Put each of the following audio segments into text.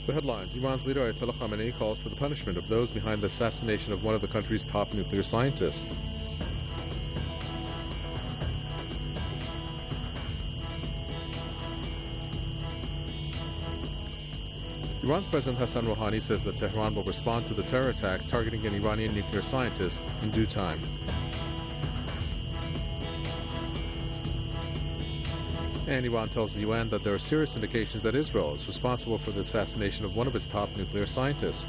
The headlines: Iran's leader Ayatollah Khamenei calls for the punishment of those behind the assassination of one of the country's top nuclear scientists. Iran's President Hassan Rouhani says that Tehran will respond to the terror attack targeting an Iranian nuclear scientist in due time. And Iran tells the UN that there are serious indications that Israel is responsible for the assassination of one of its top nuclear scientists.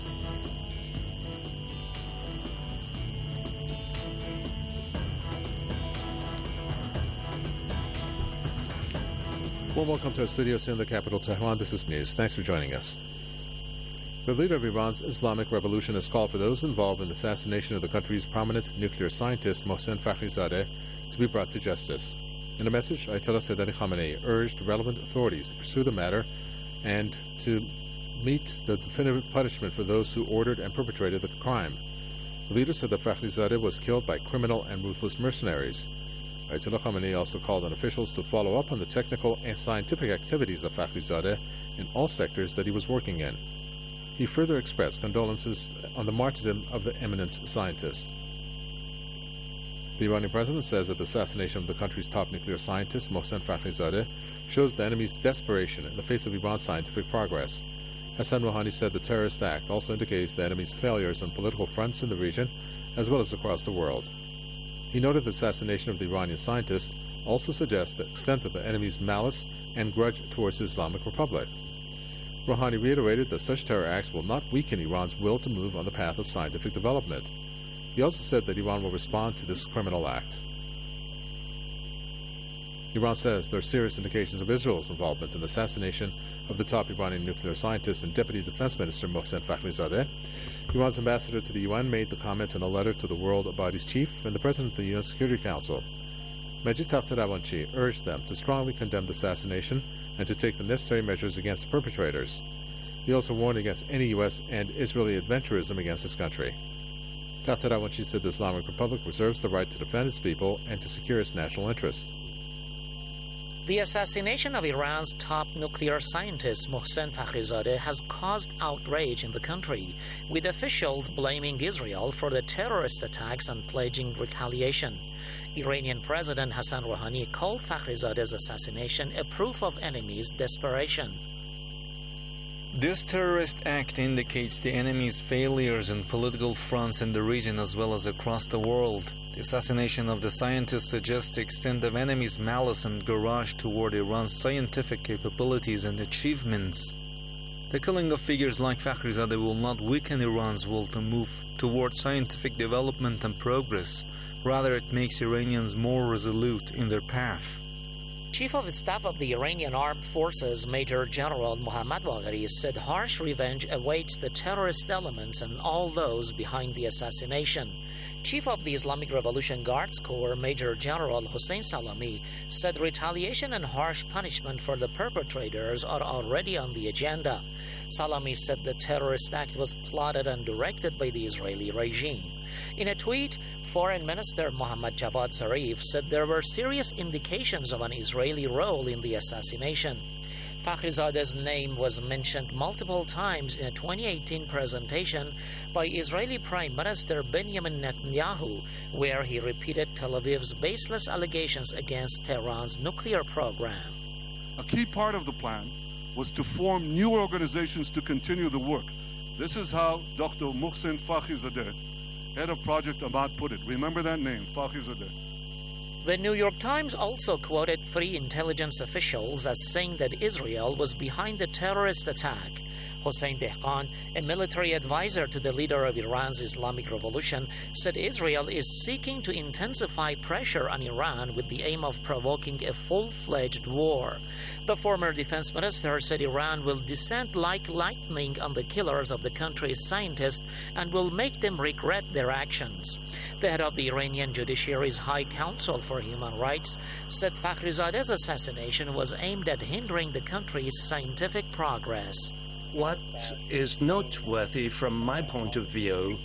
Well, welcome to our studios here in the capital, Tehran. This is Muse. Thanks for joining us. The leader of Iran's Islamic Revolution has called for those involved in the assassination of the country's prominent nuclear scientist, Mohsen Fakhrizadeh, to be brought to justice. In a message, Ayatollah Sayyid Ali Khamenei urged relevant authorities to pursue the matter and to meet the definitive punishment for those who ordered and perpetrated the crime. The leader said that Fakhrizadeh was killed by criminal and ruthless mercenaries. Ayatollah Khamenei also called on officials to follow up on the technical and scientific activities of Fakhrizadeh in all sectors that he was working in. He further expressed condolences on the martyrdom of the eminent scientist. The Iranian president says that the assassination of the country's top nuclear scientist, Mohsen Fakhrizadeh, shows the enemy's desperation in the face of Iran's scientific progress. Hassan Rouhani said the terrorist act also indicates the enemy's failures on political fronts in the region, as well as across the world. He noted the assassination of the Iranian scientist also suggests the extent of the enemy's malice and grudge towards the Islamic Republic. Rouhani reiterated that such terror acts will not weaken Iran's will to move on the path of scientific development. He also said that Iran will respond to this criminal act. Iran says there are serious indications of Israel's involvement in the assassination of the top Iranian nuclear scientist and Deputy Defense Minister Mohsen Fakhrizadeh. Iran's ambassador to the UN made the comments in a letter to the World Body's chief and the President of the UN Security Council. Majid Takhtravanchi urged them to strongly condemn the assassination and to take the necessary measures against the perpetrators. He also warned against any U.S. and Israeli adventurism against his country. Takhtravanchi said the Islamic Republic reserves the right to defend its people and to secure its national interest. The assassination of Iran's top nuclear scientist Mohsen Fakhrizadeh has caused outrage in the country, with officials blaming Israel for the terrorist attacks and pledging retaliation. Iranian President Hassan Rouhani called Fakhrizadeh's assassination a proof of enemy's desperation. This terrorist act indicates the enemy's failures in political fronts in the region as well as across the world. The assassination of the scientist suggests the extent of enemy's malice and garage toward Iran's scientific capabilities and achievements. The killing of figures like Fakhrizadeh will not weaken Iran's will to move toward scientific development and progress. Rather, it makes Iranians more resolute in their path. Chief of Staff of the Iranian Armed Forces, Major General Mohammad Bagheri, said harsh revenge awaits the terrorist elements and all those behind the assassination. Chief of the Islamic Revolution Guards Corps, Major General Hossein Salami, said retaliation and harsh punishment for the perpetrators are already on the agenda. Salami said the terrorist act was plotted and directed by the Israeli regime. In a tweet, Foreign Minister Mohammad Javad Zarif said there were serious indications of an Israeli role in the assassination. Fakhrizadeh's name was mentioned multiple times in a 2018 presentation by Israeli Prime Minister Benjamin Netanyahu, where he repeated Tel Aviv's baseless allegations against Tehran's nuclear program. A key part of the plan was to form new organizations to continue the work. This is how Dr. Mohsen Fakhrizadeh, head of Project Ahmad, put it. Remember that name, Fakhrizadeh. The New York Times also quoted 3 intelligence officials as saying that Israel was behind the terrorist attack. Hossein Dehqan, a military advisor to the leader of Iran's Islamic Revolution, said Israel is seeking to intensify pressure on Iran with the aim of provoking a full-fledged war. The former defense minister said Iran will descend like lightning on the killers of the country's scientists and will make them regret their actions. The head of the Iranian judiciary's High Council for Human Rights said Fakhrizadeh's assassination was aimed at hindering the country's scientific progress. What is noteworthy from my point of view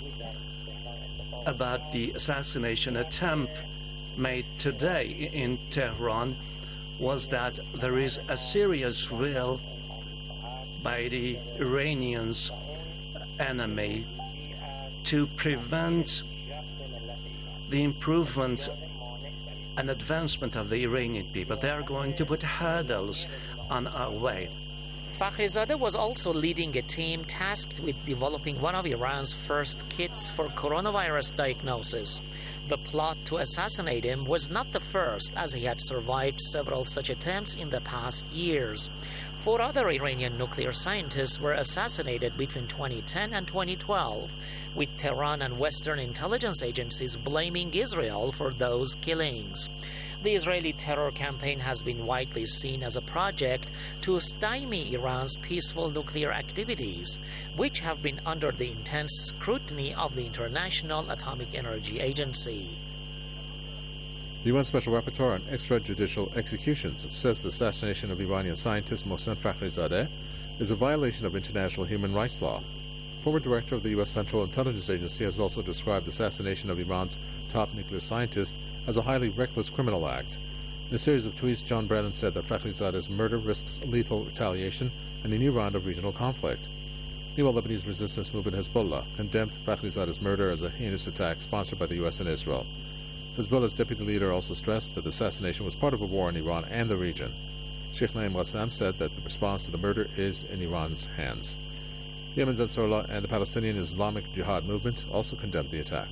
about the assassination attempt made today in Tehran was that there is a serious will by the Iranians' enemy to prevent the improvement and advancement of the Iranian people. They are going to put hurdles on our way. Fakhrizadeh was also leading a team tasked with developing one of Iran's first kits for coronavirus diagnosis. The plot to assassinate him was not the first, as he had survived several such attempts in the past years. 4 other Iranian nuclear scientists were assassinated between 2010 and 2012, with Tehran and Western intelligence agencies blaming Israel for those killings. The Israeli terror campaign has been widely seen as a project to stymie Iran's peaceful nuclear activities, which have been under the intense scrutiny of the International Atomic Energy Agency. The UN Special Rapporteur on Extrajudicial Executions says the assassination of Iranian scientist Mohsen Fakhrizadeh is a violation of international human rights law. Former director of the U.S. Central Intelligence Agency has also described the assassination of Iran's top nuclear scientist as a highly reckless criminal act. In a series of tweets, John Brennan said that Fakhrizadeh's murder risks lethal retaliation and a new round of regional conflict. Meanwhile, Lebanese resistance movement Hezbollah condemned Fakhrizadeh's murder as a heinous attack sponsored by the U.S. and Israel. Hezbollah's deputy leader also stressed that the assassination was part of a war in Iran and the region. Sheikh Naim Qassem said that the response to the murder is in Iran's hands. Yemen's Ansarullah and the Palestinian Islamic Jihad movement also condemned the attack.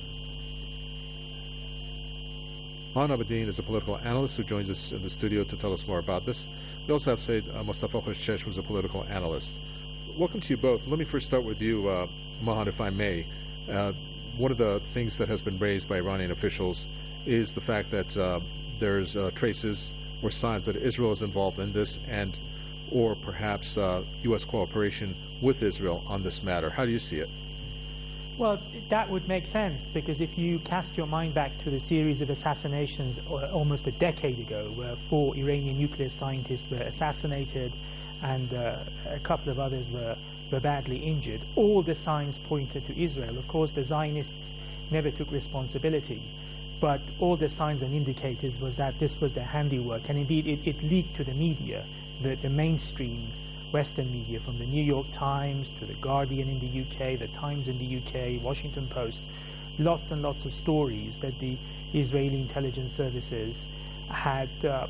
Mahan Abedin is a political analyst who joins us in the studio to tell us more about this. We also have Said Mustafa Khoshchesh, who's a political analyst. Welcome to you both. Let me first start with you, Mahan, if I may. One of the things that has been raised by Iranian officials is the fact that there's traces or signs that Israel is involved in this or perhaps U.S. cooperation with Israel on this matter. How do you see it? Well, that would make sense, because if you cast your mind back to the series of assassinations almost a decade ago, where 4 Iranian nuclear scientists were assassinated and a couple of others were badly injured, all the signs pointed to Israel. Of course, the Zionists never took responsibility, but all the signs and indicators was that this was their handiwork, and indeed it leaked to the media, the mainstream Western media, from the New York Times to the Guardian in the UK, the Times in the UK, Washington Post, lots and lots of stories that the Israeli intelligence services had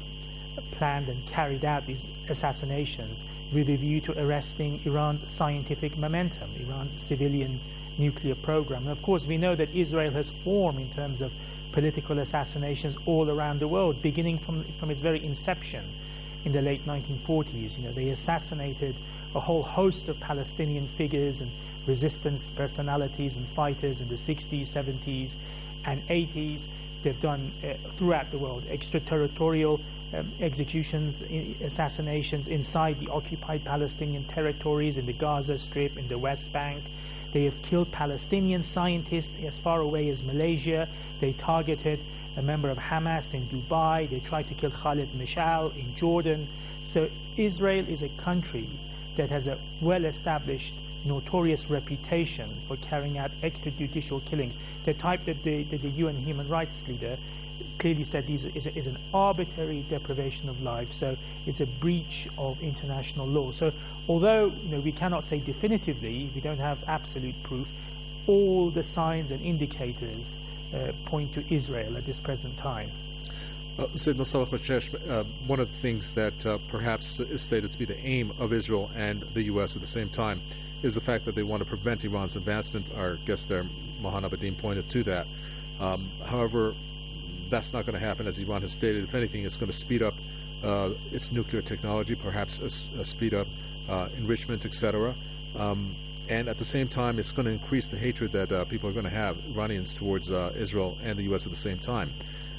planned and carried out these assassinations with a view to arresting Iran's scientific momentum, Iran's civilian nuclear program. And of course, we know that Israel has formed in terms of political assassinations all around the world, beginning from its very inception. In the late 1940s, they assassinated a whole host of Palestinian figures and resistance personalities and fighters in the 60s, 70s, and 80s. They've done throughout the world extraterritorial executions, assassinations inside the occupied Palestinian territories, in the Gaza Strip, in the West Bank. They have killed Palestinian scientists as far away as Malaysia. They targeted a member of Hamas in Dubai. They tried to kill Khalid Mashal in Jordan. So Israel is a country that has a well-established, notorious reputation for carrying out extrajudicial killings, the type that the UN human rights leader clearly said is an arbitrary deprivation of life. So it's a breach of international law. So although we cannot say definitively, we don't have absolute proof, all the signs and indicators point to Israel at this present time. Said Mustafa Khoshchesh, one of the things that perhaps is stated to be the aim of Israel and the U.S. at the same time is the fact that they want to prevent Iran's advancement. Our guest there, Mahan Abedin, pointed to that. However, that's not going to happen, as Iran has stated. If anything, it's going to speed up its nuclear technology, perhaps speed up enrichment, etc. And at the same time, it's going to increase the hatred that people are going to have, Iranians, towards Israel and the U.S. at the same time.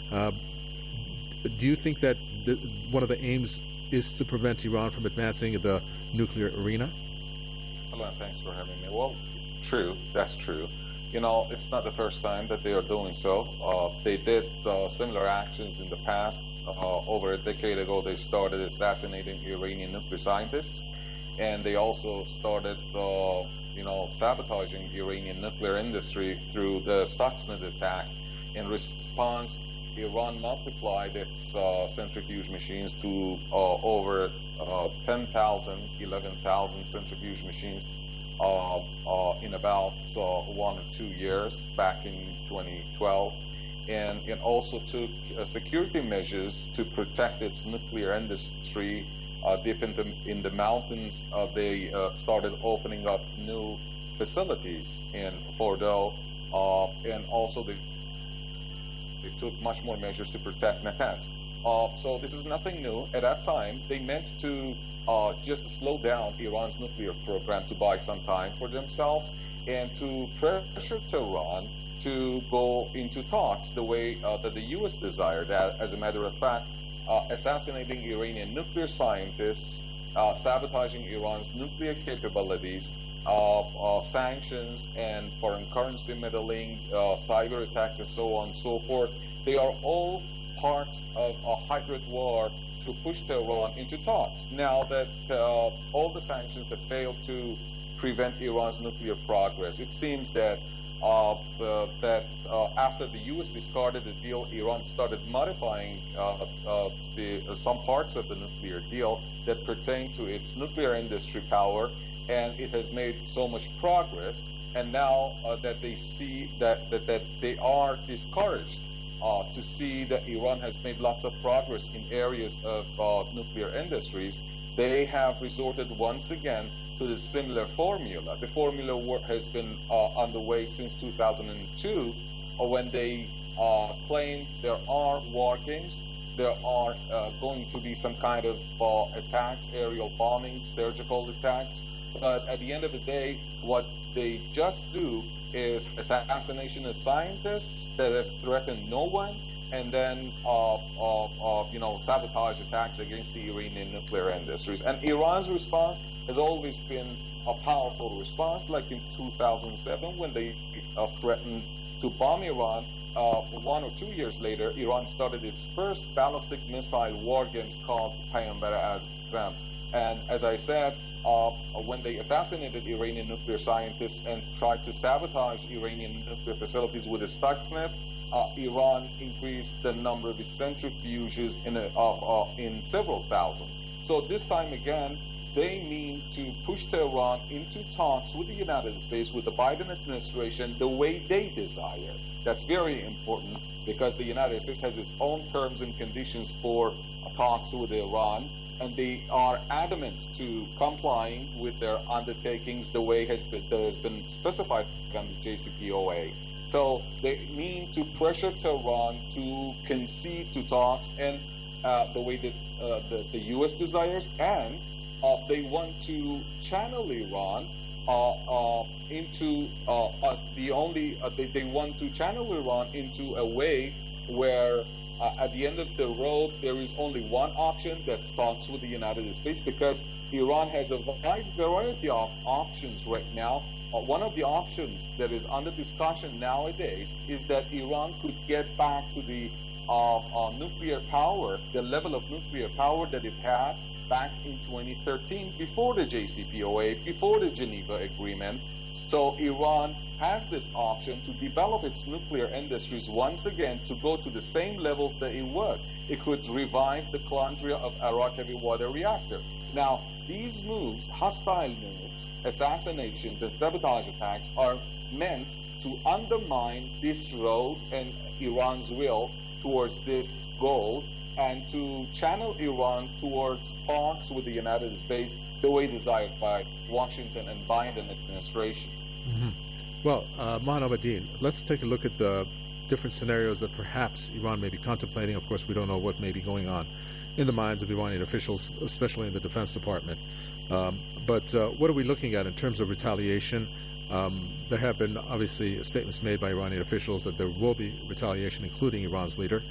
Do you think that one of the aims is to prevent Iran from advancing in the nuclear arena? Hello, and thanks for having me. Well, true, that's true. It's not the first time that they are doing so. They did similar actions in the past. Over a decade ago, they started assassinating Iranian nuclear scientists, and they also started sabotaging the Iranian nuclear industry through the Stuxnet attack in response Iran multiplied its centrifuge machines to over 10,000, 11,000 centrifuge machines in about 1 or 2 years back in 2012. And it also took security measures to protect its nuclear industry. Deep in the mountains, they started opening up new facilities in Fordow, and also they took much more measures to protect Natanz. So this is nothing new. At that time, they meant to just slow down Iran's nuclear program to buy some time for themselves and to pressure Tehran to go into talks the way that the U.S. desired. As a matter of fact, assassinating Iranian nuclear scientists, sabotaging Iran's nuclear capabilities, sanctions and foreign currency meddling, cyber attacks, and so on and so forth. They are all parts of a hybrid war to push Tehran into talks. Now that all the sanctions have failed to prevent Iran's nuclear progress, it seems that after the U.S. discarded the deal, Iran started modifying some parts of the nuclear deal that pertain to its nuclear industry power, and it has made so much progress. And now that they see that they are discouraged to see that Iran has made lots of progress in areas of nuclear industries, they have resorted once again to the similar formula. The formula has been underway since 2002, when they claim there are war games, there are going to be some kind of attacks, aerial bombings, surgical attacks. But at the end of the day, what they just do is assassination of scientists that have threatened no one, and then sabotage attacks against the Iranian nuclear industries. And Iran's response has always been a powerful response, like in 2007 when they threatened to bomb Iran. 1 or 2 years later, Iran started its first ballistic missile war games called Payambar Azam. And as I said, when they assassinated Iranian nuclear scientists and tried to sabotage Iranian nuclear facilities with a Stuxnet, Iran increased the number of its centrifuges in several thousand. So this time again, they mean to push Tehran into talks with the United States, with the Biden administration, the way they desire. That's very important because the United States has its own terms and conditions for talks with Iran, and they are adamant to complying with their undertakings the way that has been specified on the JCPOA. So they mean to pressure Tehran to concede to talks and the way that the U.S. desires, and they want to channel Iran into they want to channel Iran into a way where at the end of the road there is only one option, that talks with the United States, because Iran has a wide variety of options right now. One of the options that is under discussion nowadays is that Iran could get back to the nuclear power, the level of nuclear power that it had back in 2013, before the JCPOA, before the Geneva Agreement. So Iran has this option to develop its nuclear industries once again to go to the same levels that it was. It could revive the Calandria of Arak heavy water reactor. Now, these moves, hostile moves, assassinations and sabotage attacks, are meant to undermine this road and Iran's will towards this goal, and to channel Iran towards talks with the United States the way desired by Washington and Biden administration. Mm-hmm. Well, Mohammad, let's take a look at the different scenarios that perhaps Iran may be contemplating. Of course, we don't know what may be going on in the minds of Iranian officials, especially in the Defense Department. But what are we looking at in terms of retaliation? There have been, obviously, statements made by Iranian officials that there will be retaliation, including Iran's leader.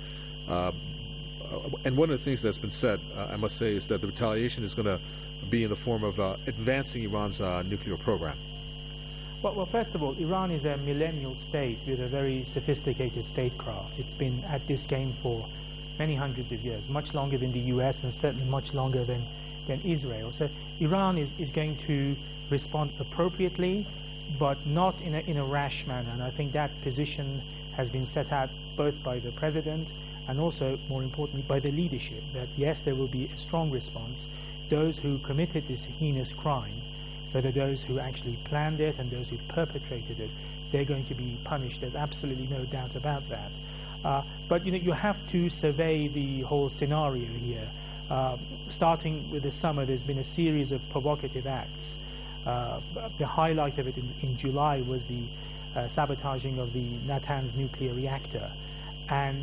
And one of the things that's been said, I must say, is that the retaliation is going to be in the form of advancing Iran's nuclear program. Well, first of all, Iran is a millennial state with a very sophisticated statecraft. It's been at this game for many hundreds of years, much longer than the US and certainly much longer than Israel. So Iran is going to respond appropriately, but not in a rash manner. And I think that position has been set out both by the President and also, more importantly, by the leadership, that yes, there will be a strong response. Those who committed this heinous crime, whether those who actually planned it and those who perpetrated it, they're going to be punished. There's absolutely no doubt about that. But you have to survey the whole scenario here. Starting with the summer, there's been a series of provocative acts. The highlight of it in July was the sabotaging of the Natanz nuclear reactor. And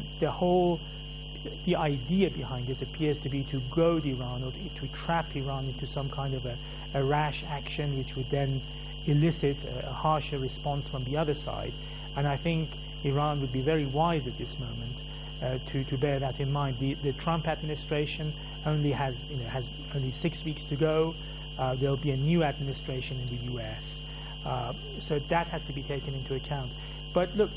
the idea behind this appears to be to goad Iran or to trap Iran into some kind of a rash action which would then elicit a harsher response from the other side. And I think Iran would be very wise at this moment to bear that in mind. The Trump administration only has only 6 weeks to go. There'll be a new administration in the US. So that has to be taken into account. But look,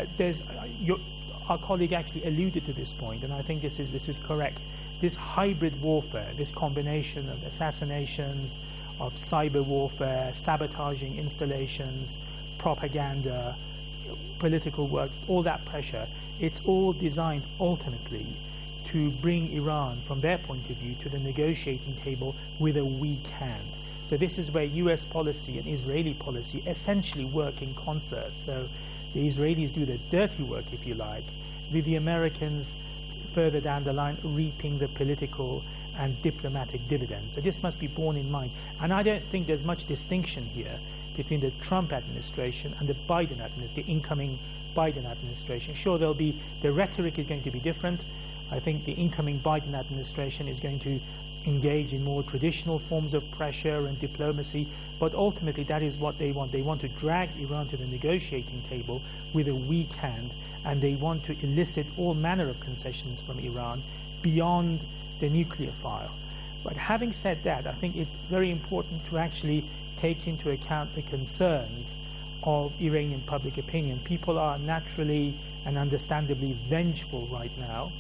our colleague actually alluded to this point, and I think this is correct. This hybrid warfare, this combination of assassinations, of cyber warfare, sabotaging installations, propaganda, political work, all that pressure, it's all designed ultimately to bring Iran, from their point of view, to the negotiating table with a weak hand. So this is where US policy and Israeli policy essentially work in concert. So the Israelis do the dirty work, if you like, with the Americans further down the line reaping the political and diplomatic dividends. So this must be borne in mind. And I don't think there's much distinction here between the Trump administration and the Biden administration, the incoming Biden administration. Sure, the rhetoric is going to be different. I think the incoming Biden administration is going to engage in more traditional forms of pressure and diplomacy, but ultimately that is what they want. They want to drag Iran to the negotiating table with a weak hand, and they want to elicit all manner of concessions from Iran beyond the nuclear file. But having said that, I think it's very important to actually take into account the concerns of Iranian public opinion. People are naturally and understandably vengeful right now,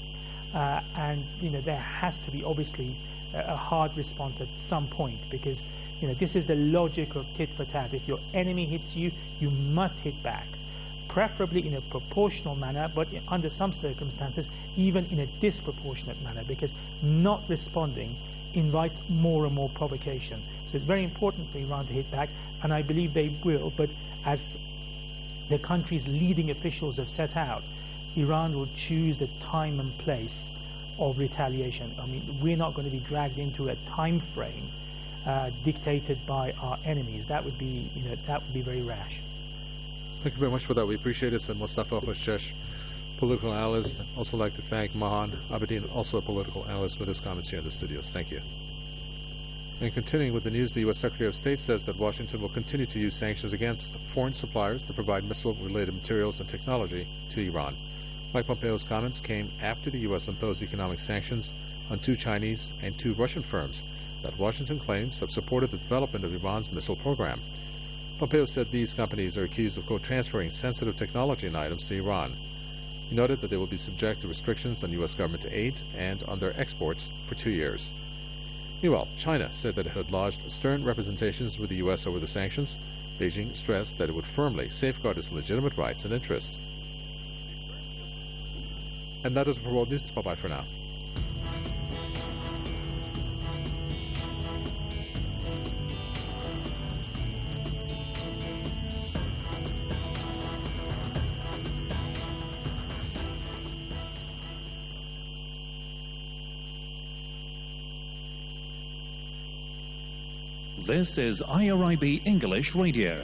and there has to be obviously a hard response at some point, because this is the logic of tit for tat. If your enemy hits you, you must hit back, preferably in a proportional manner, but under some circumstances even in a disproportionate manner, because not responding invites more and more provocation. So it's very important for Iran to hit back, and I believe they will. But as the country's leading officials have set out, Iran will choose the time and place of retaliation. I mean, we're not going to be dragged into a time frame dictated by our enemies. That would be very rash. Thank you very much for that. We appreciate it. And Mustafa Hoshchesh, political analyst. Also like to thank Mahan Abedin, also a political analyst, for his comments here in the studios. Thank you. And continuing with the news, the U.S. Secretary of State says that Washington will continue to use sanctions against foreign suppliers to provide missile-related materials and technology to Iran. Mike Pompeo's comments came after the U.S. imposed economic sanctions on 2 Chinese and 2 Russian firms that Washington claims have supported the development of Iran's missile program. Pompeo said these companies are accused of, quote, transferring sensitive technology and items to Iran. He noted that they will be subject to restrictions on U.S. government aid and on their exports for 2 years. Meanwhile, China said that it had lodged stern representations with the U.S. over the sanctions. Beijing stressed that it would firmly safeguard its legitimate rights and interests. And that is it for World News. Bye-bye for now. This is IRIB English Radio.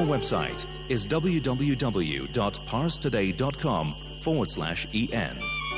website is www.parstoday.com/en.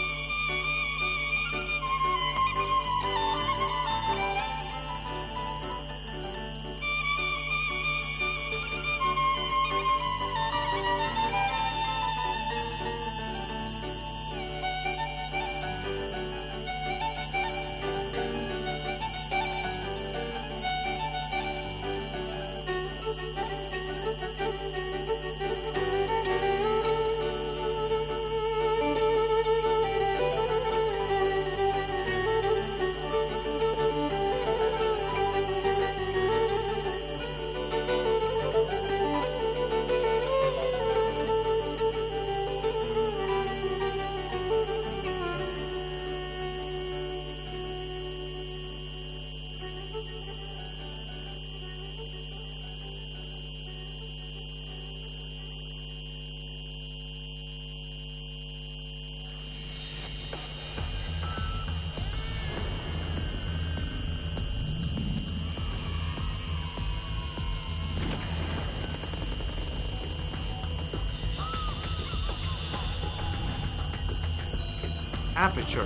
Aperture.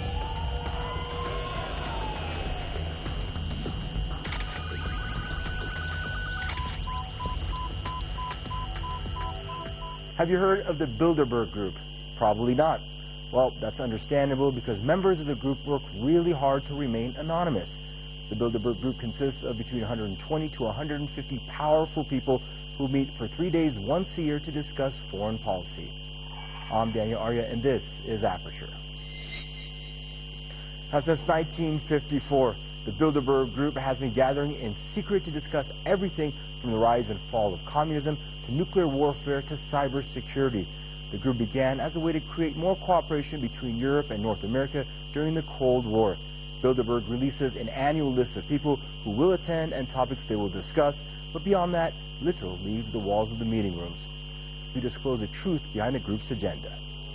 Have you heard of the Bilderberg Group? Probably not. Well, that's understandable because members of the group work really hard to remain anonymous. The Bilderberg Group consists of between 120 to 150 powerful people who meet for 3 days once a year to discuss foreign policy. I'm Daniel Arya, and this is Aperture. Now, since 1954, the Bilderberg Group has been gathering in secret to discuss everything from the rise and fall of communism to nuclear warfare to cybersecurity. The group began as a way to create more cooperation between Europe and North America during the Cold War. Bilderberg releases an annual list of people who will attend and topics they will discuss, but beyond that, little leaves the walls of the meeting rooms. We disclose the truth behind the group's agenda.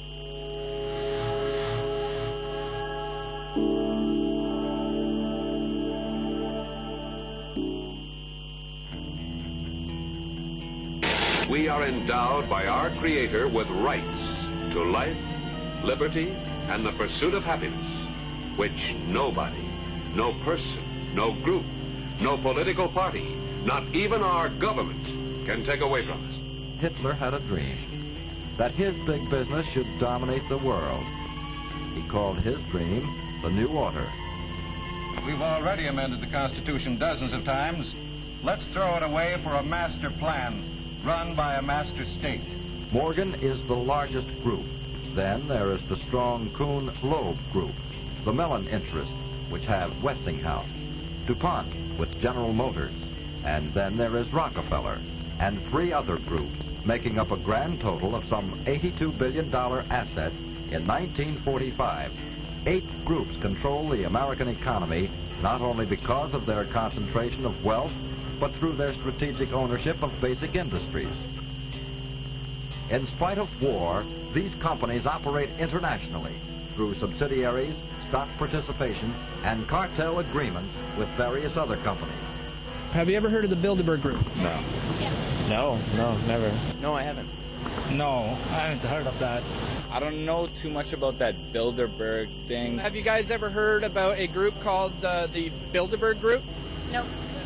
We are endowed by our Creator with rights to life, liberty, and the pursuit of happiness, which nobody, no person, no group, no political party, not even our government, can take away from us. Hitler had a dream that his big business should dominate the world. He called his dream the New Order. We've already amended the Constitution dozens of times. Let's throw it away for a master plan run by a master state. Morgan is the largest group. Then there is the strong Kuhn-Loeb group, the Mellon interests, which have Westinghouse, DuPont with General Motors, and then there is Rockefeller, and 3 other groups, making up a grand total of some $82 billion assets in 1945. 8 groups control the American economy, not only because of their concentration of wealth, but through their strategic ownership of basic industries. In spite of war, these companies operate internationally through subsidiaries, stock participation, and cartel agreements with various other companies. Have you ever heard of the Bilderberg Group? No. No, never. No, I haven't. No, I haven't heard of that. I don't know too much about that Bilderberg thing. Have you guys ever heard about a group called the Bilderberg Group? No.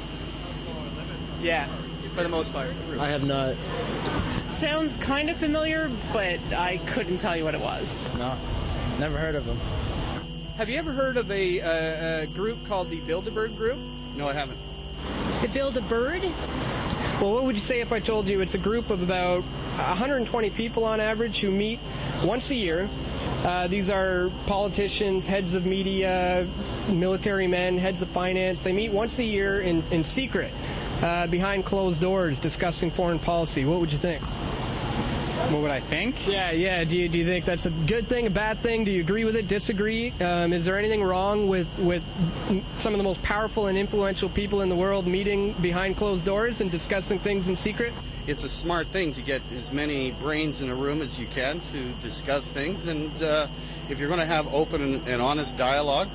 Yeah, for the most part. I have not. Sounds kind of familiar, but I couldn't tell you what it was. No, never heard of them. Have you ever heard of a group called the Bilderberg Group? No, I haven't. The Bilderberg? Well, what would you say if I told you it's a group of about 120 people on average who meet once a year? These are politicians, heads of media, military men, heads of finance. They meet once a year in secret, behind closed doors, discussing foreign policy. What would you think? What would I think? Yeah. Do you think that's a good thing, a bad thing? Do you agree with it, disagree? Is there anything wrong with some of the most powerful and influential people in the world meeting behind closed doors and discussing things in secret? It's a smart thing to get as many brains in a room as you can to discuss things. And if you're going to have open and honest dialogue,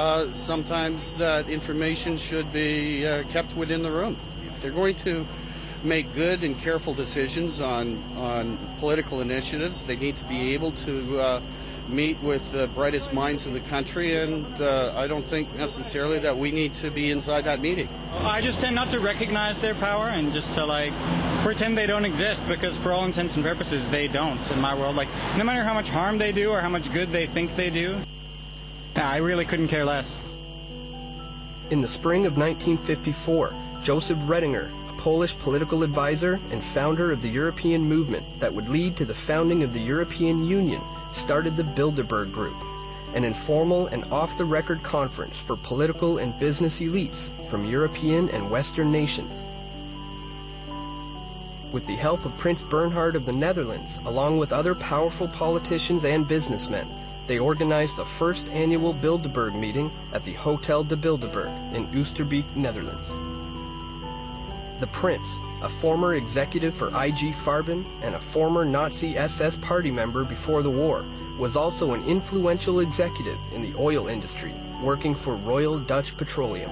sometimes that information should be kept within the room. If they're going to make good and careful decisions on political initiatives. They need to be able to meet with the brightest minds in the country, and I don't think necessarily that we need to be inside that meeting. I just tend not to recognize their power and just to pretend they don't exist, because for all intents and purposes they don't in my world. No matter how much harm they do or how much good they think they do, I really couldn't care less. In the spring of 1954, Joseph Redinger, a Polish political advisor and founder of the European movement that would lead to the founding of the European Union, started the Bilderberg Group, an informal and off-the-record conference for political and business elites from European and Western nations. With the help of Prince Bernhard of the Netherlands, along with other powerful politicians and businessmen, they organized the first annual Bilderberg meeting at the Hotel de Bilderberg in Oosterbeek, Netherlands. The Prince, a former executive for IG Farben and a former Nazi SS party member before the war, was also an influential executive in the oil industry, working for Royal Dutch Petroleum.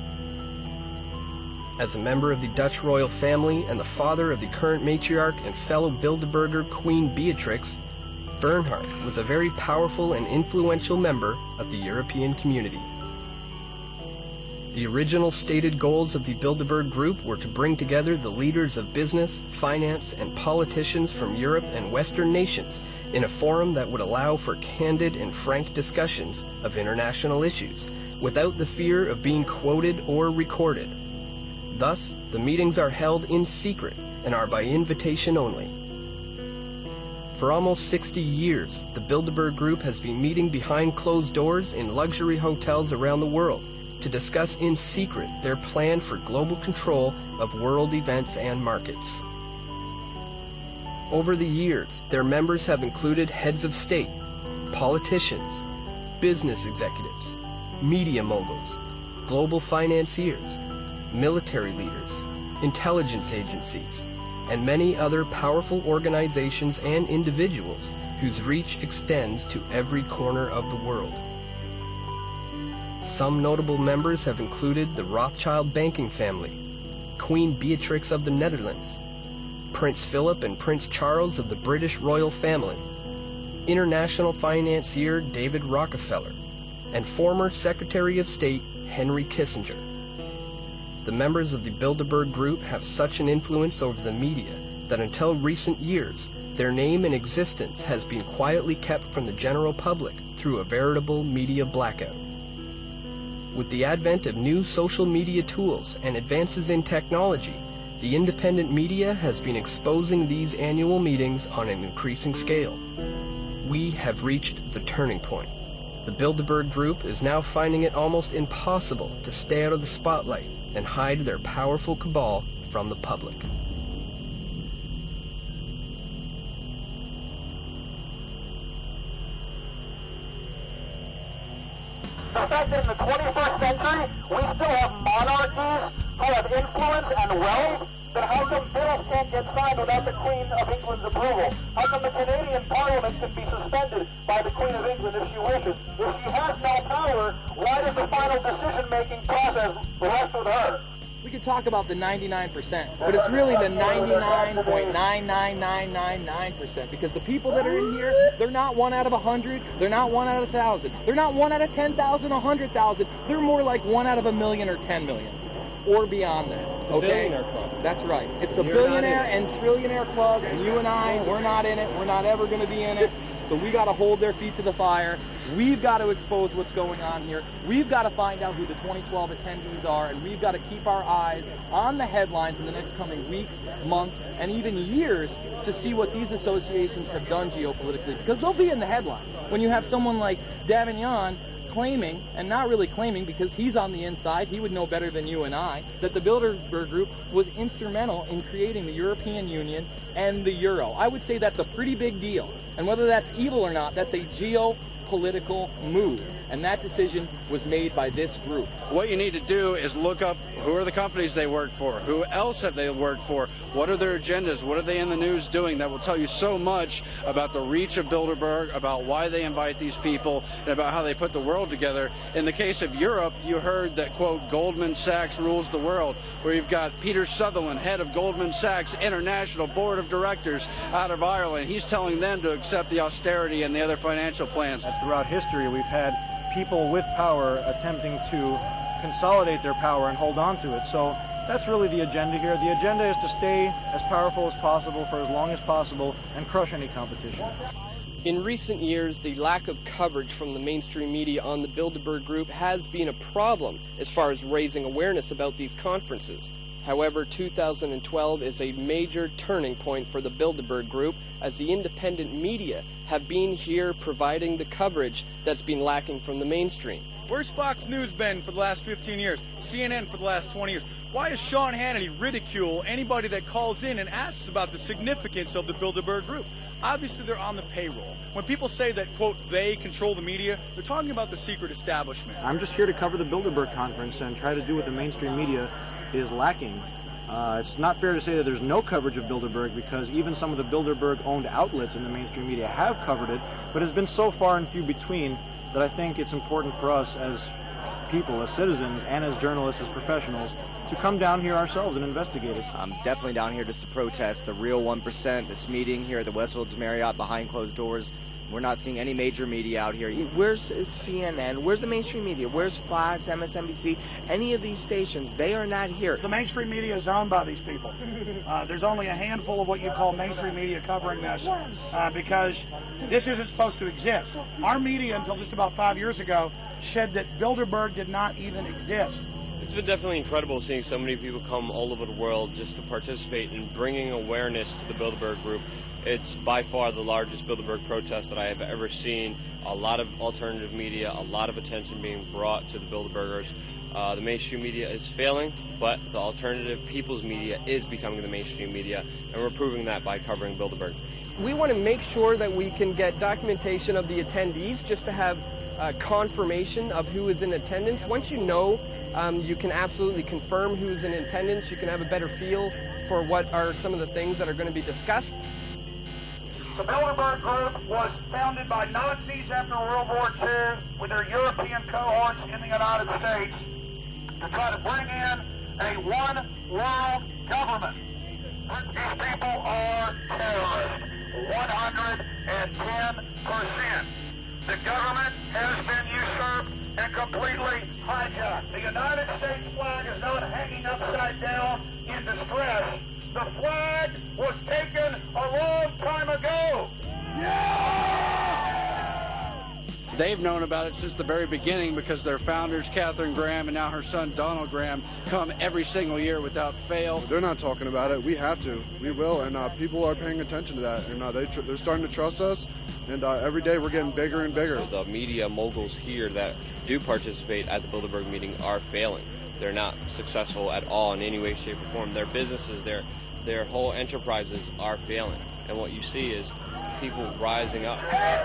As a member of the Dutch royal family and the father of the current matriarch and fellow Bilderberger Queen Beatrix, Bernhard was a very powerful and influential member of the European community. The original stated goals of the Bilderberg Group were to bring together the leaders of business, finance, and politicians from Europe and Western nations in a forum that would allow for candid and frank discussions of international issues, without the fear of being quoted or recorded. Thus, the meetings are held in secret and are by invitation only. For almost 60 years, the Bilderberg Group has been meeting behind closed doors in luxury hotels around the world to discuss in secret their plan for global control of world events and markets. Over the years, their members have included heads of state, politicians, business executives, media moguls, global financiers, military leaders, intelligence agencies, and many other powerful organizations and individuals whose reach extends to every corner of the world. Some notable members have included the Rothschild banking family, Queen Beatrix of the Netherlands, Prince Philip and Prince Charles of the British royal family, international financier David Rockefeller, and former Secretary of State Henry Kissinger. The members of the Bilderberg Group have such an influence over the media that until recent years, their name and existence has been quietly kept from the general public through a veritable media blackout. With the advent of new social media tools and advances in technology, the independent media has been exposing these annual meetings on an increasing scale. We have reached the turning point. The Bilderberg Group is now finding it almost impossible to stay out of the spotlight and hide their powerful cabal from the public. The fact that in the 21st century, we still have monarchies who have influence and wealth, then how come bills can't get signed without the Queen of England's approval? How come the Canadian Parliament can be suspended by the Queen of England if she wishes? If she has no power, why does the final decision-making process rest with her? We could talk about the 99%, but it's really the 99.99999%, because the people that are in here, they're not 1 out of 100, they're not 1 out of 1,000, they're not 1 out of 10,000, 100,000, they're more like 1 out of 1 million or 10 million, or beyond that. Okay? The billionaire club. That's right. It's the billionaire and trillionaire club, and you and I, we're not in it, we're not ever going to be in it, so we got to hold their feet to the fire. We've got to expose what's going on here. We've got to find out who the 2012 attendees are, and we've got to keep our eyes on the headlines in the next coming weeks, months, and even years to see what these associations have done geopolitically, because they'll be in the headlines. When you have someone like Davignon claiming, and not really claiming because he's on the inside, he would know better than you and I, that the Bilderberg Group was instrumental in creating the European Union and the euro. I would say that's a pretty big deal. And whether that's evil or not, that's a geopolitical political move. And that decision was made by this group. What you need to do is look up who are the companies they work for, who else have they worked for, what are their agendas, what are they in the news doing. That will tell you so much about the reach of Bilderberg, about why they invite these people, and about how they put the world together. In the case of Europe, you heard that, quote, Goldman Sachs rules the world, where you've got Peter Sutherland, head of Goldman Sachs International Board of Directors out of Ireland. He's telling them to accept the austerity and the other financial plans. Throughout history, we've had people with power attempting to consolidate their power and hold on to it. So that's really the agenda here. The agenda is to stay as powerful as possible for as long as possible and crush any competition. In recent years, the lack of coverage from the mainstream media on the Bilderberg Group has been a problem as far as raising awareness about these conferences. However, 2012 is a major turning point for the Bilderberg Group, as the independent media have been here providing the coverage that's been lacking from the mainstream. Where's Fox News been for the last 15 years? CNN for the last 20 years? Why does Sean Hannity ridicule anybody that calls in and asks about the significance of the Bilderberg Group? Obviously, they're on the payroll. When people say that, quote, they control the media, they're talking about the secret establishment. I'm just here to cover the Bilderberg conference and try to do what the mainstream media is lacking. It's not fair to say that there's no coverage of Bilderberg, because even some of the Bilderberg-owned outlets in the mainstream media have covered it, but it's been so far and few between that I think it's important for us as people, as citizens, and as journalists, as professionals, to come down here ourselves and investigate it. I'm definitely down here just to protest the real 1% that's meeting here at the Westfields Marriott behind closed doors. We're not seeing any major media out here. Where's CNN? Where's the mainstream media? Where's Fox, MSNBC? Any of these stations, they are not here. The mainstream media is owned by these people. There's only a handful of what you call mainstream media covering this, because this isn't supposed to exist. Our media, until just about 5 years ago, said that Bilderberg did not even exist. It's been definitely incredible seeing so many people come all over the world just to participate in bringing awareness to the Bilderberg Group. It's by far the largest Bilderberg protest that I have ever seen. A lot of alternative media, a lot of attention being brought to the Bilderbergers. The mainstream media is failing, but the alternative people's media is becoming the mainstream media, and we're proving that by covering Bilderberg. We want to make sure that we can get documentation of the attendees, just to have confirmation of who is in attendance. Once you know, you can absolutely confirm who's in attendance. You can have a better feel for what are some of the things that are going to be discussed. The Bilderberg Group was founded by Nazis after World War II with their European cohorts in the United States to try to bring in a one-world government. These people are terrorists, 110%. The government has been usurped and completely hijacked. The United States flag is not hanging upside down in distress. The flag was taken a long time ago. They've known about it since the very beginning, because their founders, Katharine Graham, and now her son, Donald Graham, come every single year without fail. They're not talking about it. We have to. We will. And people are paying attention to that. And they're starting to trust us. And every day we're getting bigger and bigger. The media moguls here that do participate at the Bilderberg meeting are failing. They're not successful at all in any way, shape, or form. Their businesses, their whole enterprises are failing. And what you see is people rising up.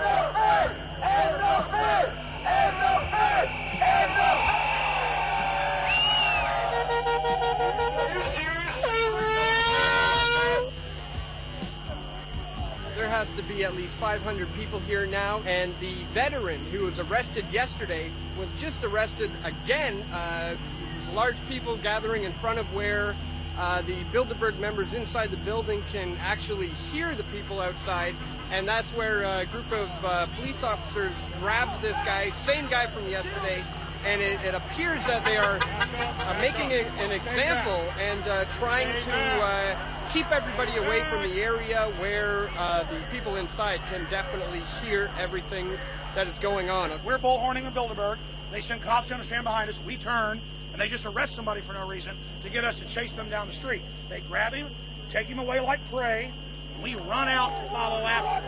There has to be at least 500 people here now, and the veteran who was arrested yesterday was just arrested again. There's large people gathering in front of where the Bilderberg members inside the building can actually hear the people outside, and that's where a group of police officers grabbed this guy, same guy from yesterday, and it appears that they are making an example and trying to keep everybody away from the area where the people inside can definitely hear everything that is going on. We're bullhorning the Bilderberg. They send cops in to stand behind us. We turn, and they just arrest somebody for no reason to get us to chase them down the street. They grab him, take him away like prey. We run out and follow after.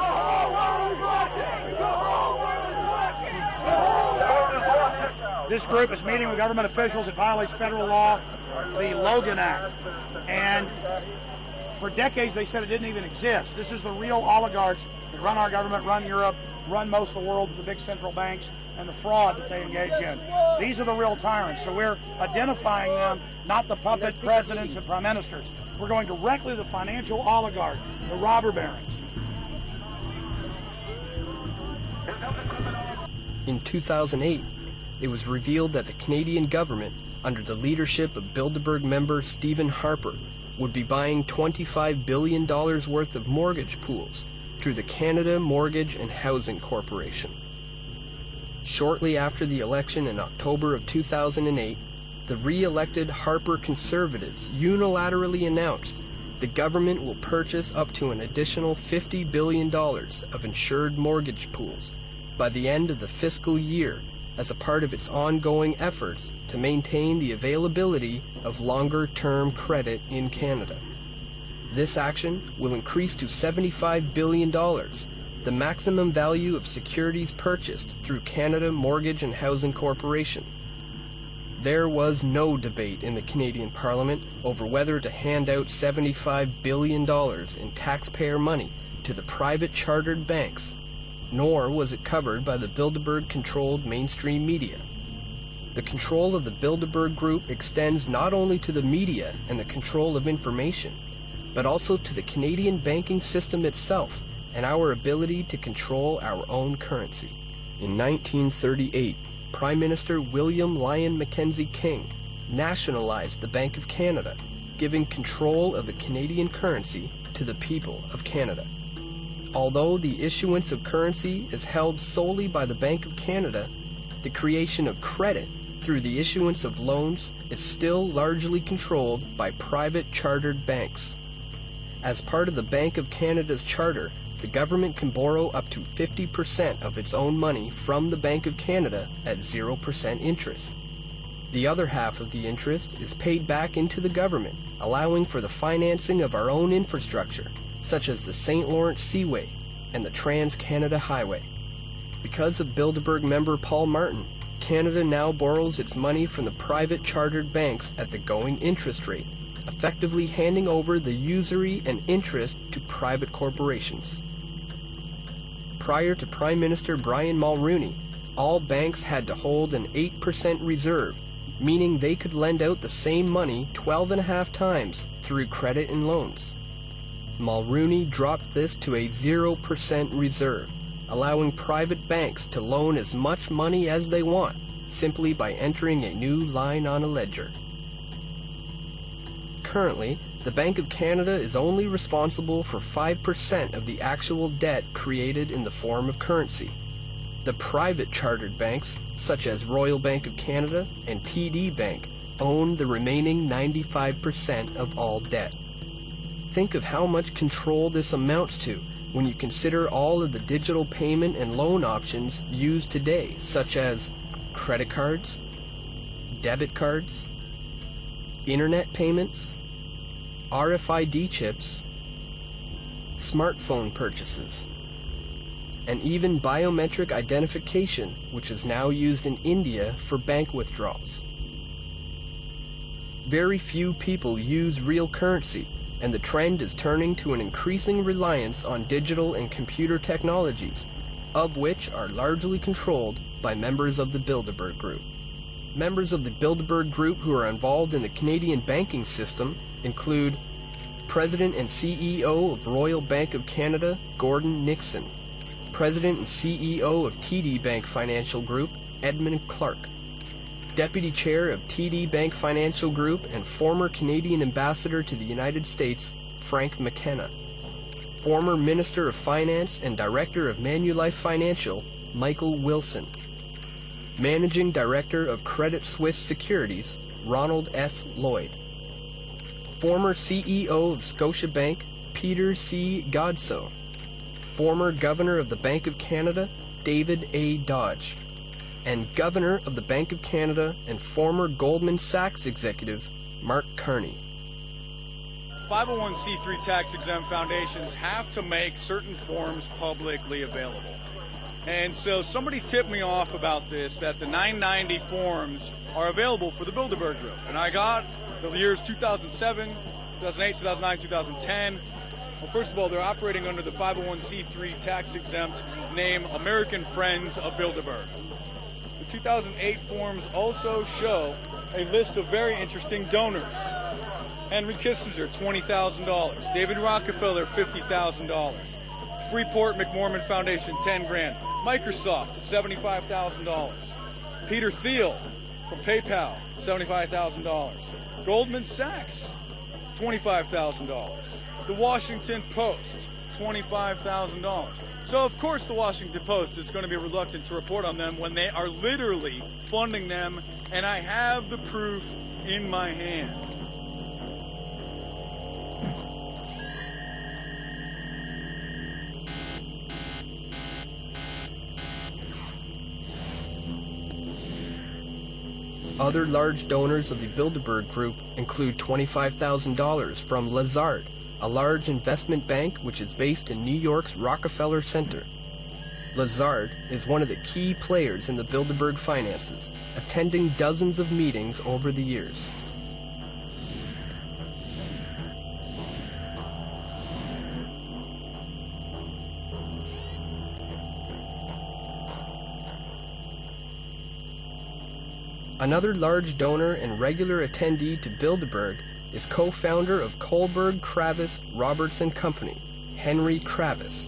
This group is meeting with government officials. It violates federal law, the Logan Act. And for decades they said it didn't even exist. This is the real oligarchs that run our government, run Europe, run most of the world, the big central banks, and the fraud that they engage in. These are the real tyrants. So we're identifying them, not the puppet presidents and prime ministers. We're going directly to the financial oligarchs, the robber barons. In 2008, it was revealed that the Canadian government, under the leadership of Bilderberg member Stephen Harper, would be buying $25 billion worth of mortgage pools through the Canada Mortgage and Housing Corporation. Shortly after the election in October of 2008, the re-elected Harper Conservatives unilaterally announced the government will purchase up to an additional $50 billion of insured mortgage pools by the end of the fiscal year as a part of its ongoing efforts to maintain the availability of longer-term credit in Canada. This action will increase to $75 billion, the maximum value of securities purchased through Canada Mortgage and Housing Corporation. There was no debate in the Canadian Parliament over whether to hand out $75 billion in taxpayer money to the private chartered banks, nor was it covered by the Bilderberg-controlled mainstream media. The control of the Bilderberg Group extends not only to the media and the control of information, but also to the Canadian banking system itself and our ability to control our own currency. In 1938, Prime Minister William Lyon Mackenzie King nationalized the Bank of Canada, giving control of the Canadian currency to the people of Canada. Although the issuance of currency is held solely by the Bank of Canada, the creation of credit through the issuance of loans is still largely controlled by private chartered banks. As part of the Bank of Canada's charter, the government can borrow up to 50% of its own money from the Bank of Canada at 0% interest. The other half of the interest is paid back into the government, allowing for the financing of our own infrastructure, such as the St. Lawrence Seaway and the Trans-Canada Highway. Because of Bilderberg member Paul Martin, Canada now borrows its money from the private chartered banks at the going interest rate, effectively handing over the usury and interest to private corporations. Prior to Prime Minister Brian Mulroney, all banks had to hold an 8% reserve, meaning they could lend out the same money 12.5 times through credit and loans. Mulroney dropped this to a 0% reserve, allowing private banks to loan as much money as they want, simply by entering a new line on a ledger. Currently, the Bank of Canada is only responsible for 5% of the actual debt created in the form of currency. The private chartered banks, such as Royal Bank of Canada and TD Bank, own the remaining 95% of all debt. Think of how much control this amounts to when you consider all of the digital payment and loan options used today, such as credit cards, debit cards, internet payments, RFID chips, smartphone purchases, and even biometric identification, which is now used in India for bank withdrawals. Very few people use real currency, and the trend is turning to an increasing reliance on digital and computer technologies, of which are largely controlled by members of the Bilderberg Group. Members of the Bilderberg Group who are involved in the Canadian banking system include President and CEO of Royal Bank of Canada, Gordon Nixon, President and CEO of TD Bank Financial Group, Edmund Clark, Deputy Chair of TD Bank Financial Group and former Canadian Ambassador to the United States, Frank McKenna, former Minister of Finance and Director of Manulife Financial, Michael Wilson, Managing Director of Credit Suisse Securities, Ronald S. Lloyd, former CEO of Scotiabank, Peter C. Godsoe, former Governor of the Bank of Canada, David A. Dodge, and Governor of the Bank of Canada and former Goldman Sachs executive, Mark Carney. 501c3 tax-exempt foundations have to make certain forms publicly available. And so somebody tipped me off about this, that the 990 forms are available for the Bilderberg Group. And I got the years 2007, 2008, 2009, 2010. Well, first of all, they're operating under the 501c3 tax-exempt name American Friends of Bilderberg. The 2008 forms also show a list of very interesting donors. Henry Kissinger, $20,000. David Rockefeller, $50,000. Freeport McMorman Foundation, $10,000. Microsoft, $75,000. Peter Thiel from PayPal, $75,000. Goldman Sachs, $25,000. The Washington Post, $25,000. So, of course, the Washington Post is going to be reluctant to report on them when they are literally funding them, and I have the proof in my hand. Other large donors of the Bilderberg Group include $25,000 from Lazard, a large investment bank which is based in New York's Rockefeller Center. Lazard is one of the key players in the Bilderberg finances, attending dozens of meetings over the years. Another large donor and regular attendee to Bilderberg is co-founder of Kohlberg, Kravis, Robertson Company, Henry Kravis.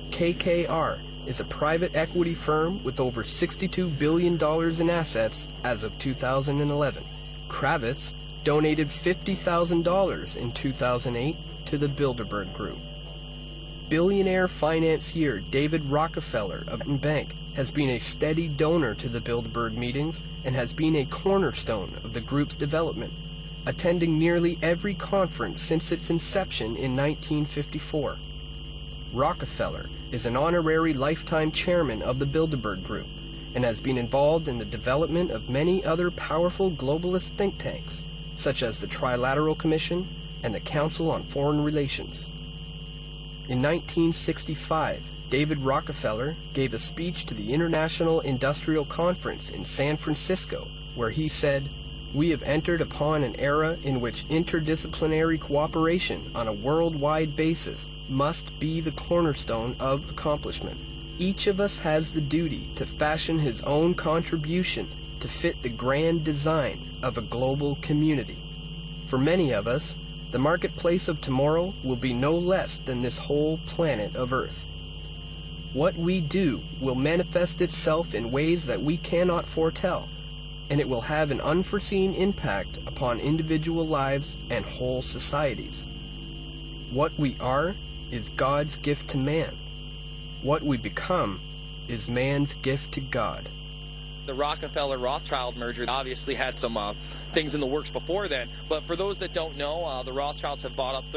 KKR is a private equity firm with over $62 billion in assets as of 2011. Kravis donated $50,000 in 2008 to the Bilderberg Group. Billionaire financier David Rockefeller of the bank has been a steady donor to the Bilderberg meetings and has been a cornerstone of the group's development, attending nearly every conference since its inception in 1954. Rockefeller is an honorary lifetime chairman of the Bilderberg Group and has been involved in the development of many other powerful globalist think tanks, such as the Trilateral Commission and the Council on Foreign Relations. In 1965, David Rockefeller gave a speech to the International Industrial Conference in San Francisco, where he said, "We have entered upon an era in which interdisciplinary cooperation on a worldwide basis must be the cornerstone of accomplishment. Each of us has the duty to fashion his own contribution to fit the grand design of a global community. For many of us, the marketplace of tomorrow will be no less than this whole planet of Earth. What we do will manifest itself in ways that we cannot foretell, and it will have an unforeseen impact upon individual lives and whole societies. What we are is God's gift to man. What we become is man's gift to God." The Rockefeller-Rothschild merger obviously had some things in the works before then, but for those that don't know, the Rothschilds have bought up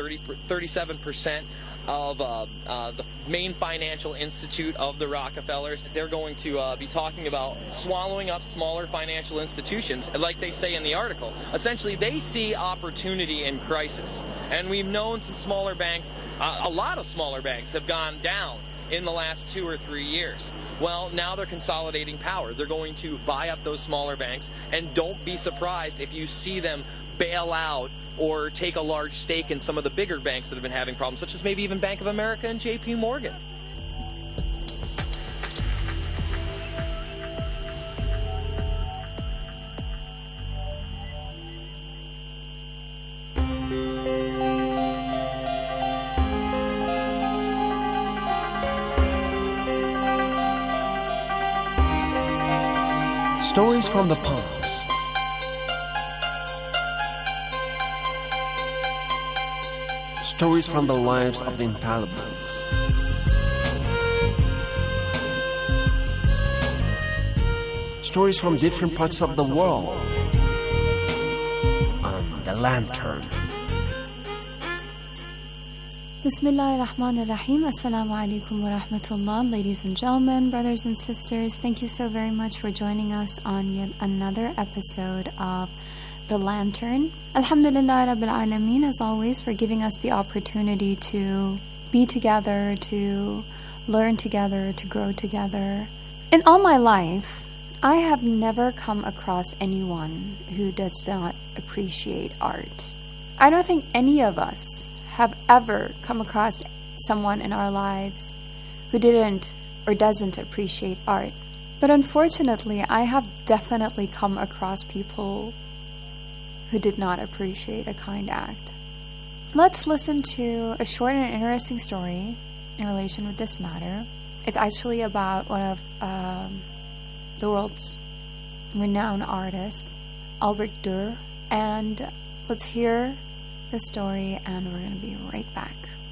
37% of the main financial institute of the Rockefellers. They're going to be talking about swallowing up smaller financial institutions. And like they say in the article, essentially they see opportunity in crisis. And we've known some smaller banks, a lot of smaller banks have gone down in the last 2 or 3 years. Well, now they're consolidating power. They're going to buy up those smaller banks, and don't be surprised if you see them bail out or take a large stake in some of the bigger banks that have been having problems, such as maybe even Bank of America and JP Morgan. Stories from the past. Stories from the lives of the infallibles. Stories from different parts of the world. On The Lantern. Bismillah ar-Rahman ar-Rahim. Assalamu alaikum wa rahmatullah. Ladies and gentlemen, brothers and sisters, thank you so very much for joining us on yet another episode of The Lantern. Alhamdulillah Rabbil Alameen, as always, for giving us the opportunity to be together, to learn together, to grow together. In all my life, I have never come across anyone who does not appreciate art. I don't think any of us have ever come across someone in our lives who didn't or doesn't appreciate art. But unfortunately, I have definitely come across people who did not appreciate a kind act. Let's listen to a short and interesting story in relation with this matter. It's actually about one of the world's renowned artists, Albert Dürer. And let's hear the story, and we're going to be right back.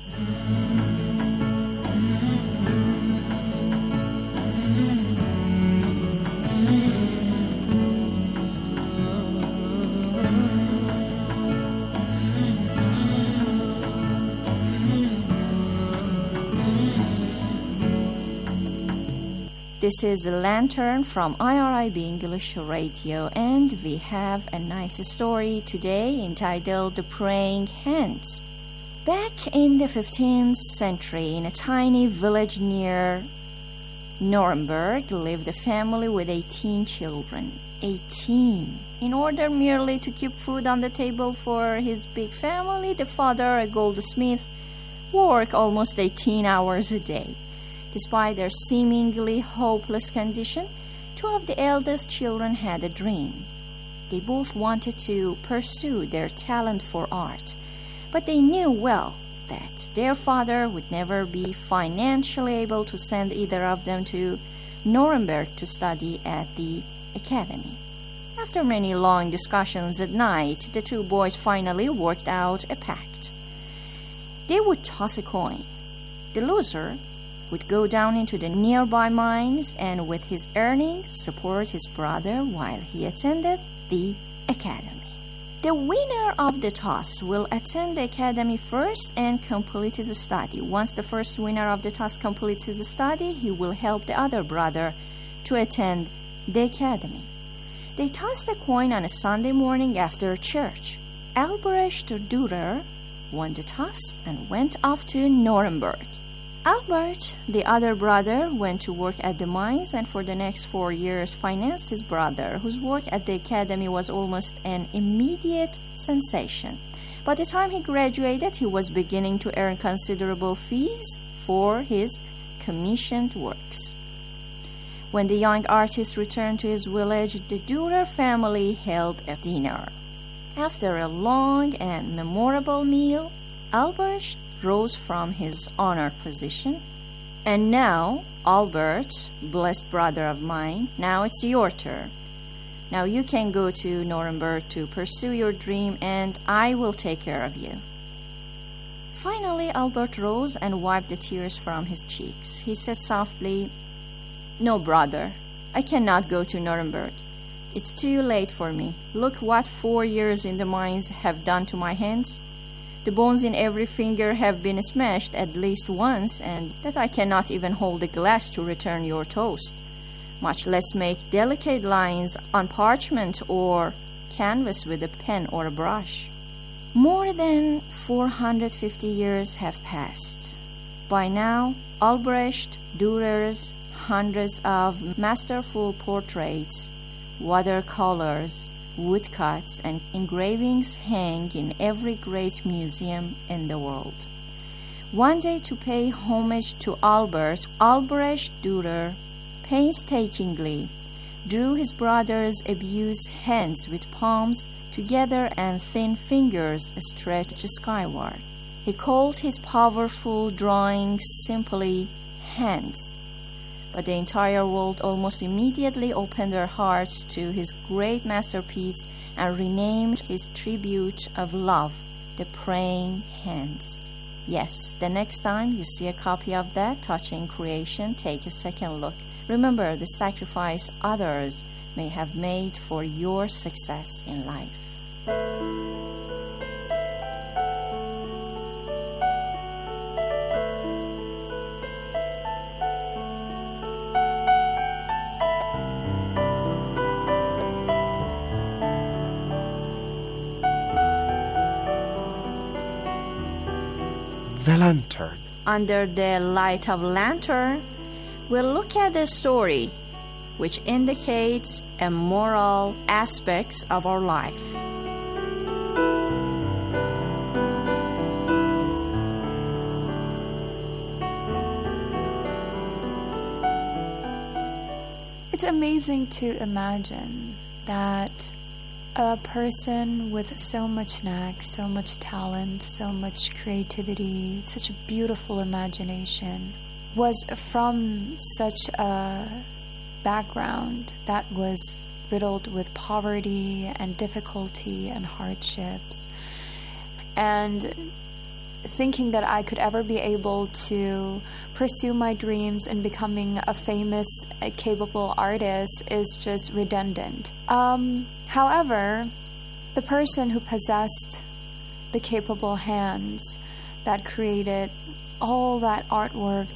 This is a Lantern from IRIB English Radio, and we have a nice story today entitled The Praying Hands. Back in the 15th century, in a tiny village near Nuremberg, lived a family with 18 children. 18. In order merely to keep food on the table for his big family, the father, a goldsmith, worked almost 18 hours a day. Despite their seemingly hopeless condition, two of the eldest children had a dream. They both wanted to pursue their talent for art, but they knew well that their father would never be financially able to send either of them to Nuremberg to study at the academy. After many long discussions at night, the two boys finally worked out a pact. They would toss a coin. The loser would go down into the nearby mines and with his earnings support his brother while he attended the academy. The winner of the toss will attend the academy first and complete his study. Once the first winner of the toss completes his study, he will help the other brother to attend the academy. They tossed the coin on a Sunday morning after church. Albrecht Dürer won the toss and went off to Nuremberg. Albert, the other brother, went to work at the mines and for the next 4 years financed his brother, whose work at the academy was almost an immediate sensation. By the time he graduated, he was beginning to earn considerable fees for his commissioned works. When the young artist returned to his village, the Dürer family held a dinner. After a long and memorable meal, Albert rose from his honored position. And now, Albert, blessed brother of mine, now it's your turn. Now you can go to Nuremberg to pursue your dream, and I will take care of you. Finally, Albert rose and wiped the tears from his cheeks. He said softly, "No, brother, I cannot go to Nuremberg. It's too late for me. Look what 4 years in the mines have done to my hands. The bones in every finger have been smashed at least once, and that I cannot even hold a glass to return your toast, much less make delicate lines on parchment or canvas with a pen or a brush." More than 450 years have passed. By now, Albrecht Dürer's hundreds of masterful portraits, watercolors, woodcuts, and engravings hang in every great museum in the world. One day, to pay homage to Albert, Albrecht Dürer painstakingly drew his brother's abused hands with palms together and thin fingers stretched skyward. He called his powerful drawings simply hands. But the entire world almost immediately opened their hearts to his great masterpiece and renamed his tribute of love, The Praying Hands. Yes, the next time you see a copy of that touching creation, take a second look. Remember the sacrifice others may have made for your success in life. The Lantern. Under the light of lantern, we'll look at the story which indicates a moral aspects of our life. It's amazing to imagine that a person with so much knack, so much talent, so much creativity, such a beautiful imagination, was from such a background that was riddled with poverty and difficulty and hardships. And thinking that I could ever be able to pursue my dreams and becoming a famous, capable artist is just redundant. However, the person who possessed the capable hands that created all that artwork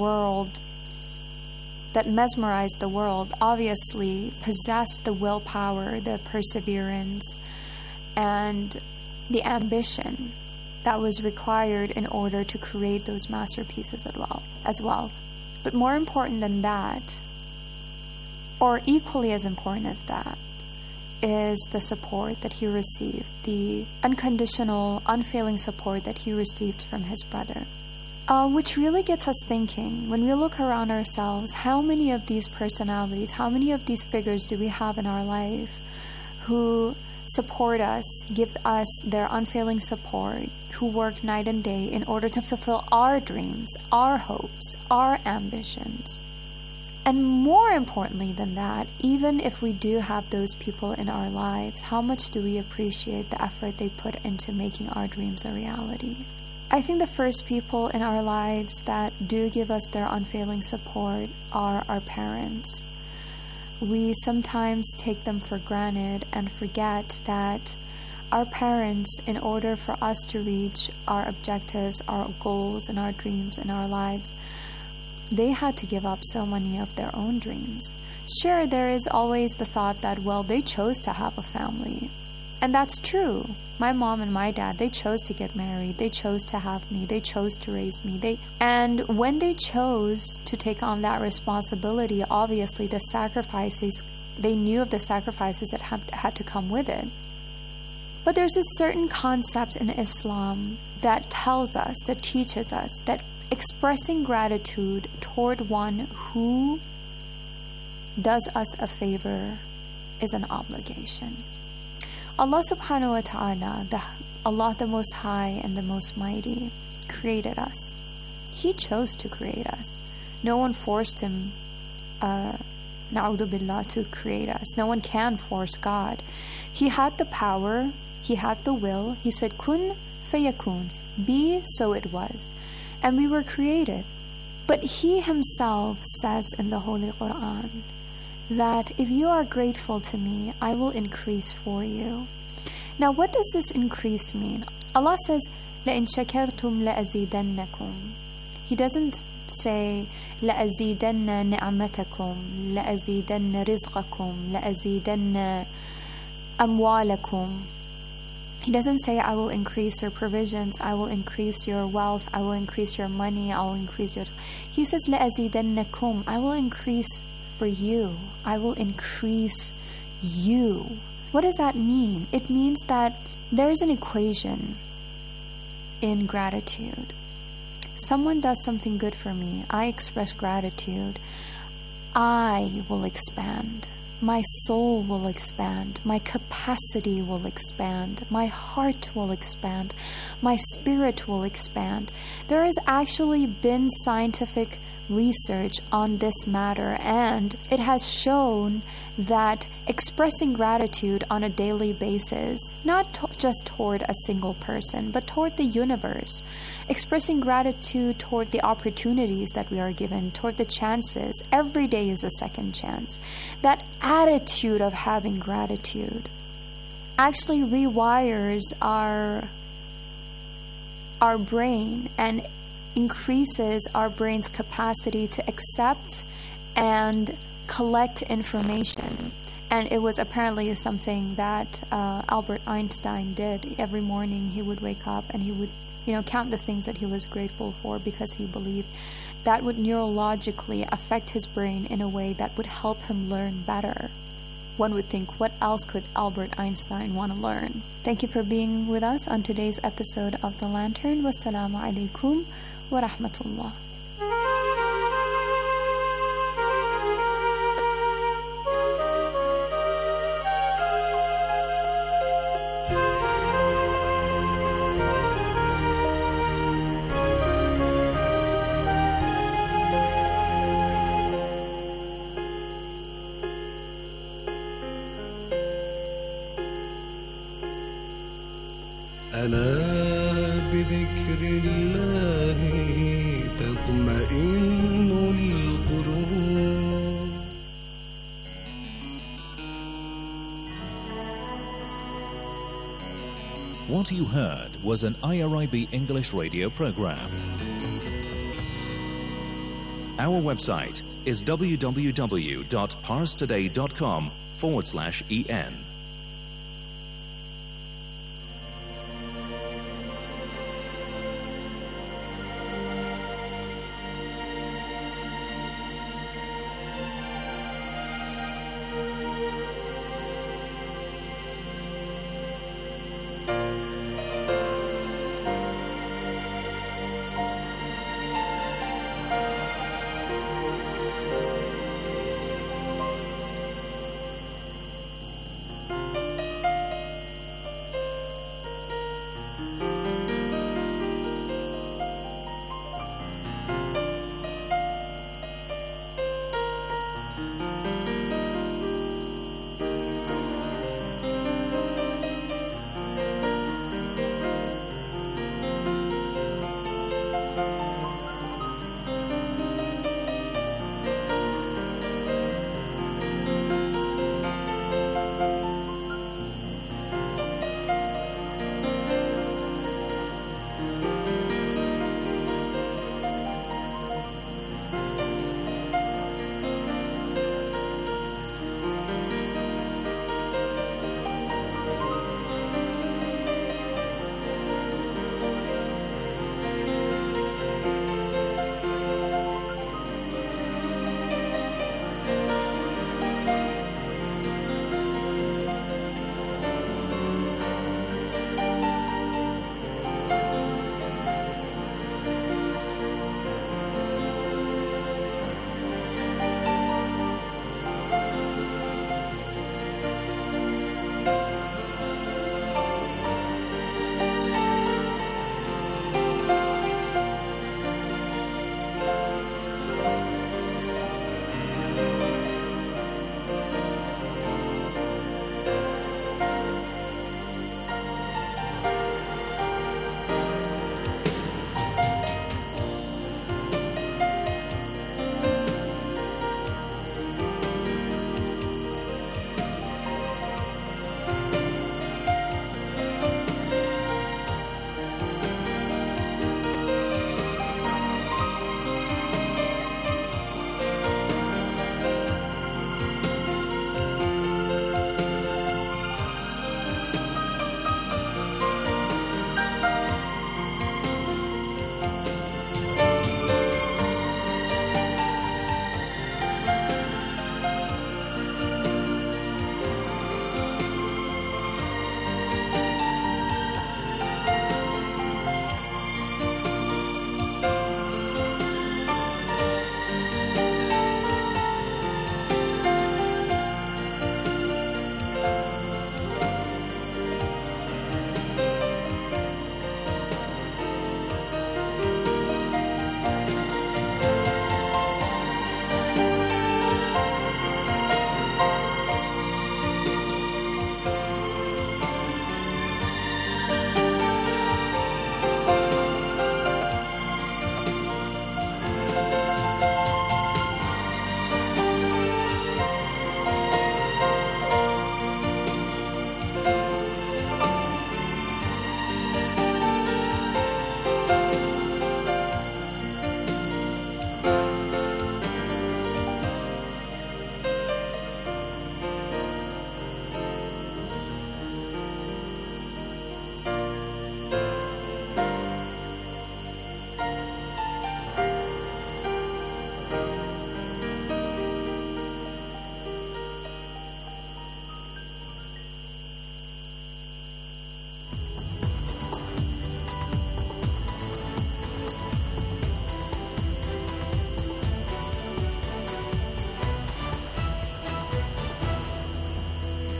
that mesmerized the world, obviously possessed the willpower, the perseverance, and the ambition that was required in order to create those masterpieces as well. But more important than that, or equally as important as that, is the support that he received, the unconditional, unfailing support that he received from his brother. Which really gets us thinking, when we look around ourselves, how many of these personalities, how many of these figures do we have in our life who support us, give us their unfailing support, who work night and day in order to fulfill our dreams, our hopes, our ambitions. And more importantly than that, even if we do have those people in our lives, how much do we appreciate the effort they put into making our dreams a reality? I think the first people in our lives that do give us their unfailing support are our parents. We sometimes take them for granted and forget that our parents, in order for us to reach our objectives, our goals, and our dreams in our lives, they had to give up so many of their own dreams. Sure, there is always the thought that, well, they chose to have a family. And that's true. My mom and my dad, they chose to get married. They chose to have me. They chose to raise me. And when they chose to take on that responsibility, obviously the sacrifices, they knew of the sacrifices that had to come with it. But there's a certain concept in Islam that tells us, that teaches us, that expressing gratitude toward one who does us a favor is an obligation. Allah subhanahu wa ta'ala, Allah the Most High and the Most Mighty, created us. He chose to create us. No one forced him, na'udhu billah, to create us. No one can force God. He had the power, he had the will. He said, kun fayakun, be, so it was. And we were created. But he himself says in the Holy Quran that if you are grateful to me, I will increase for you. Now, what does this increase mean? Allah says, لَإِن شَكَرْتُمْ لَأَزِيدَنَّكُمْ. He doesn't say, لَأَزِيدَنَّ نِعْمَتَكُمْ, لَأَزِيدَنَّ رِزْقَكُمْ, لَأَزِيدَنَّ أَمْوَالَكُمْ. He doesn't say, I will increase your provisions, I will increase your wealth, I will increase your money, I will increase your... He says, لَأَزِيدَنَّكُمْ, I will increase for you. I will increase you. What does that mean? It means that there's an equation in gratitude. Someone does something good for me. I express gratitude. I will expand. My soul will expand. My capacity will expand. My heart will expand. My spirit will expand. There has actually been scientific research on this matter, and it has shown that expressing gratitude on a daily basis, not just toward a single person, but toward the universe, expressing gratitude toward the opportunities that we are given, toward the chances, every day is a second chance. That attitude of having gratitude actually rewires our brain and increases our brain's capacity to accept and collect information. And it was apparently something that Albert Einstein did. Every morning he would wake up and he would, count the things that he was grateful for, because he believed that would neurologically affect his brain in a way that would help him learn better. One would think, what else could Albert Einstein want to learn? Thank you for being with us on today's episode of The Lantern. Wassalamu alaikum wa rahmatullah. ألا بذكر الله تطمئن القلوب. What you heard was an IRIB English radio program. Our website is www.parstoday.com/en.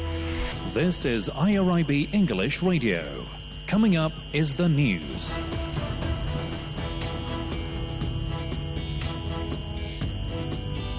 This is IRIB English Radio. Coming up is the news.